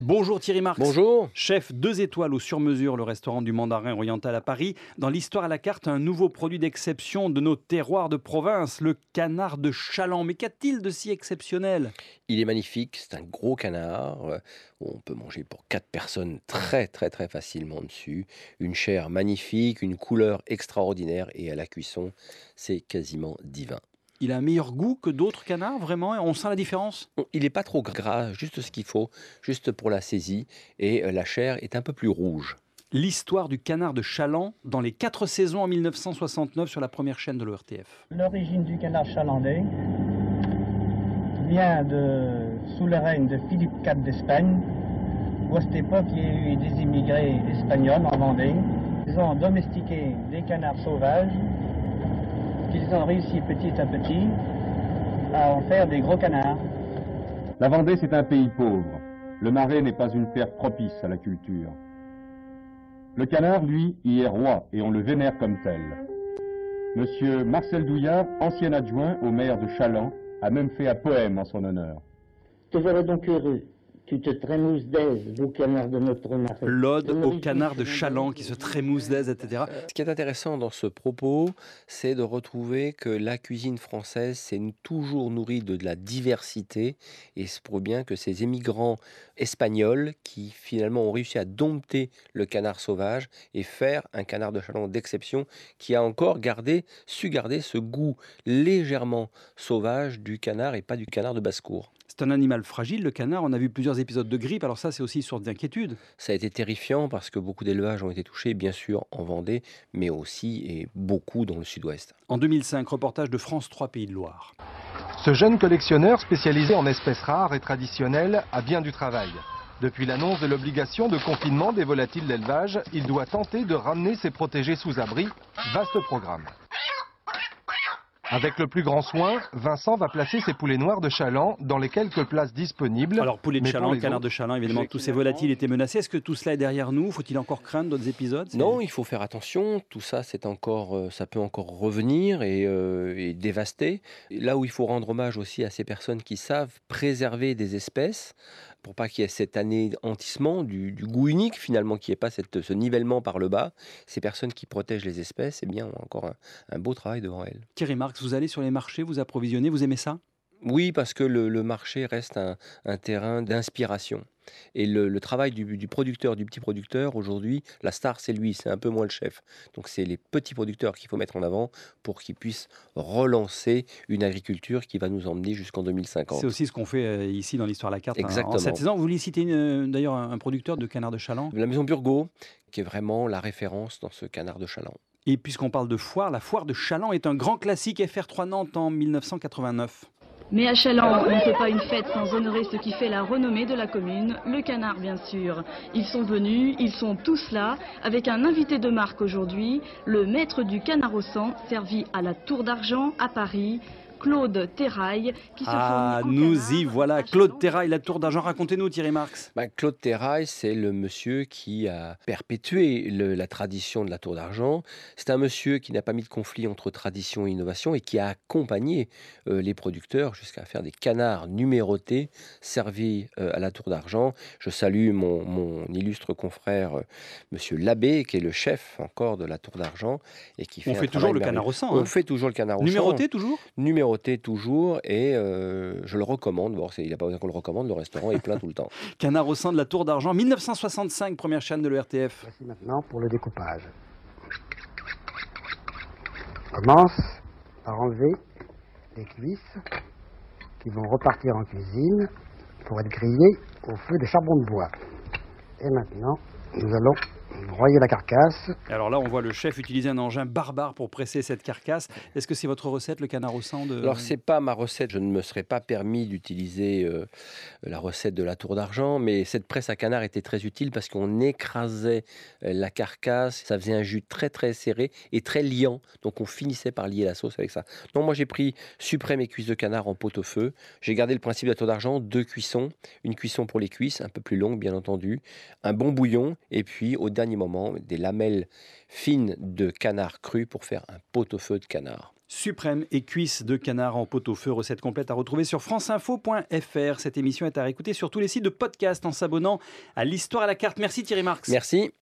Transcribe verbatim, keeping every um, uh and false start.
Bonjour Thierry Marx. Bonjour. Chef deux étoiles au sur-mesure, le restaurant du Mandarin Oriental à Paris. Dans l'histoire à la carte, un nouveau produit d'exception de nos terroirs de province, le canard de Chaland. Mais qu'a-t-il de si exceptionnel? Il est magnifique, c'est un gros canard. euh, On peut manger pour quatre personnes très très très facilement dessus. Une chair magnifique, une couleur extraordinaire et à la cuisson, c'est quasiment divin. Il a un meilleur goût que d'autres canards, vraiment? On sent la différence? On- Il n'est pas trop gras, juste ce qu'il faut, juste pour la saisie. Et euh, la chair est un peu plus rouge. L'histoire du canard de Chaland dans les quatre saisons en mille neuf cent soixante-neuf sur la première chaîne de l'O R T F. L'origine du canard chalandais vient de, sous le règne de Philippe quatre d'Espagne, où à cette époque il y a eu des immigrés espagnols en Vendée. Ils ont domestiqué des canards sauvages qu'ils ont réussi petit à petit à en faire des gros canards. La Vendée, c'est un pays pauvre. Le Marais n'est pas une terre propice à la culture. Le canard, lui, y est roi et on le vénère comme tel. Monsieur Marcel Douillard, ancien adjoint au maire de Chaland, a même fait un poème en son honneur. Te voilà donc heureux. Tu te trémousses d'aise, beau canard de notre marais. L'ode au canard de Chaland qui se trémousse d'aise, et cetera. Ce qui est intéressant dans ce propos, c'est de retrouver que la cuisine française s'est toujours nourrie de, de la diversité et c'est pour bien que ces émigrants espagnols qui finalement ont réussi à dompter le canard sauvage et faire un canard de Chaland d'exception qui a encore gardé, su garder ce goût légèrement sauvage du canard et pas du canard de basse-cour. C'est un animal fragile, le canard. On a vu plusieurs épisodes de grippe, alors ça c'est aussi source d'inquiétude. Ça a été terrifiant parce que beaucoup d'élevages ont été touchés, bien sûr en Vendée, mais aussi et beaucoup dans le sud-ouest. En deux mille cinq, reportage de France trois Pays de Loire. Ce jeune collectionneur spécialisé en espèces rares et traditionnelles a bien du travail. Depuis l'annonce de l'obligation de confinement des volatiles d'élevage, il doit tenter de ramener ses protégés sous abri. Vaste programme. Avec le plus grand soin, Vincent va placer ses poulets noirs de Chaland dans les quelques places disponibles. Alors poulet de Mais Chaland, pour les canard autres, de Chaland, évidemment, tous ces volatiles étaient menacés. Est-ce que tout cela est derrière nous? Faut-il encore craindre d'autres épisodes? C'est- Non, il faut faire attention. Tout ça, c'est encore, euh, ça peut encore revenir et, euh, et dévaster. Là où il faut rendre hommage aussi à ces personnes qui savent préserver des espèces pour pas qu'il y ait cet anéantissement du, du goût unique finalement, qu'il n'y ait pas cette, ce nivellement par le bas. Ces personnes qui protègent les espèces, eh bien, ont encore un, un beau travail devant elles. Thierry Marx, vous allez sur les marchés, vous approvisionnez, vous aimez ça? Oui, parce que le, le marché reste un, un terrain d'inspiration. Et le, le travail du, du producteur, du petit producteur, aujourd'hui, la star, c'est lui, c'est un peu moins le chef. Donc c'est les petits producteurs qu'il faut mettre en avant pour qu'ils puissent relancer une agriculture qui va nous emmener jusqu'en deux mille cinquante. C'est aussi ce qu'on fait euh, ici dans l'histoire à la carte. hein, Exactement. En cette saison, vous vouliez citer une, euh, d'ailleurs un, un producteur de canard de Chaland. La maison Burgot, qui est vraiment la référence dans ce canard de Chaland. Et puisqu'on parle de foire, la foire de Chaland est un grand classique F R trois Nantes en mille neuf cent quatre-vingt-neuf. Mais à Chaland, on ne fait pas une fête sans honorer ce qui fait la renommée de la commune, le canard bien sûr. Ils sont venus, ils sont tous là, avec un invité de marque aujourd'hui, le maître du canard au sang, servi à la Tour d'Argent à Paris, Claude Terrail, qui se Ah, fournit en nous canard y voilà. à Claude Chaland. Terrail, la Tour d'Argent. Racontez-nous, Thierry Marx. Bah, Claude Terrail, c'est le monsieur qui a perpétué le- la tradition de la Tour d'Argent. C'est un monsieur qui n'a pas mis de conflit entre tradition et innovation et qui a accompagné euh, les producteurs jusqu'à faire des canards numérotés servis euh, à la Tour d'Argent. Je salue mon, mon illustre confrère, euh, monsieur Labbé, qui est le chef encore de la Tour d'Argent et qui fait On un fait toujours travail le merveilleux. canard au sang. On hein. fait toujours le canard au sang. Numéroté toujours? Numéroté toujours et euh, je le recommande. Bon, c'est- il n'a pas besoin qu'on le recommande, le restaurant est plein tout le temps. Canard au sang de la Tour d'Argent, mille neuf cent soixante-cinq, première chaîne de l'O R T F. Voici maintenant pour le découpage. On commence par enlever les cuisses qui vont repartir en cuisine pour être grillées au feu de charbon de bois. Et maintenant, nous allons broyer la carcasse. Et alors là, on voit le chef utiliser un engin barbare pour presser cette carcasse. Est-ce que c'est votre recette, le canard au sang de... Alors, c'est pas ma recette. Je ne me serais pas permis d'utiliser euh, la recette de la Tour d'Argent, mais cette presse à canard était très utile parce qu'on écrasait euh, la carcasse. Ça faisait un jus très très serré et très liant. Donc, on finissait par lier la sauce avec ça. Donc, moi, j'ai pris suprême et cuisse de canard en pot-au-feu. J'ai gardé le principe de la Tour d'Argent, deux cuissons. Une cuisson pour les cuisses, un peu plus longue, bien entendu. Un bon bouillon et puis, au dernier moment, des lamelles fines de canard cru pour faire un pot-au-feu de canard. suprême et cuisses de canard en pot-au-feu. Recette complète à retrouver sur franceinfo point f r. Cette émission est à réécouter sur tous les sites de podcast en s'abonnant à l'Histoire à la carte. Merci Thierry Marx. Merci.